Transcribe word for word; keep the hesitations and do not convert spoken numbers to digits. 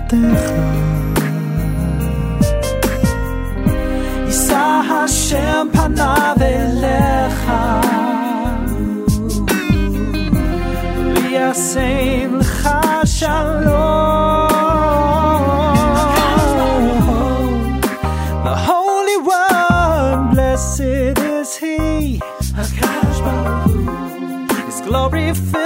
תורתך. יישא השם פניו אליך וישם לך שלום. The Holy One, blessed is He, His glory fills